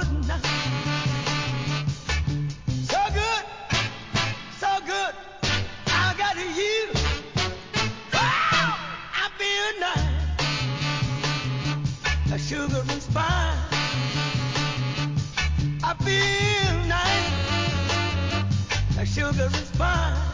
good now. So good, so good. I got you. Oh, I feel nice. A sugar and spice. I feel nice. A sugar and spice.